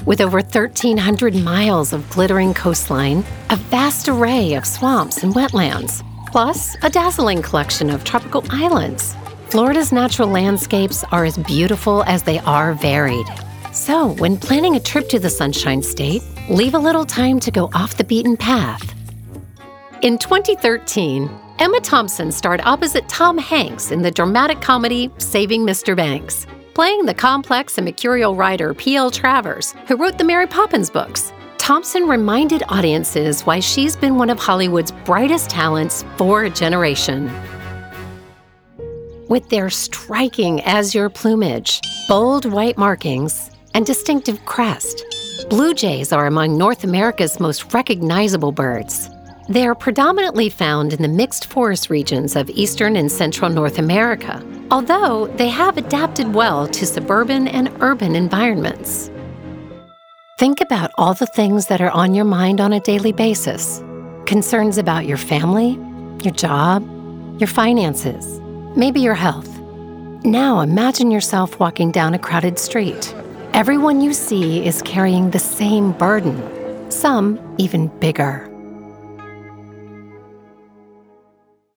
With over 1,300 miles of glittering coastline, a vast array of swamps and wetlands, plus a dazzling collection of tropical islands, Florida's natural landscapes are as beautiful as they are varied. So, when planning a trip to the Sunshine State, leave a little time to go off the beaten path. In 2013, Emma Thompson starred opposite Tom Hanks in the dramatic comedy Saving Mr. Banks, playing the complex and mercurial writer P.L. Travers, who wrote the Mary Poppins books. Thompson reminded audiences why she's been one of Hollywood's brightest talents for a generation. With their striking azure plumage, bold white markings, and distinctive crest, blue jays are among North America's most recognizable birds. They are predominantly found in the mixed forest regions of eastern and central North America, although they have adapted well to suburban and urban environments. Think about all the things that are on your mind on a daily basis. Concerns about your family, your job, your finances, maybe your health. Now imagine yourself walking down a crowded street. Everyone you see is carrying the same burden, some even bigger.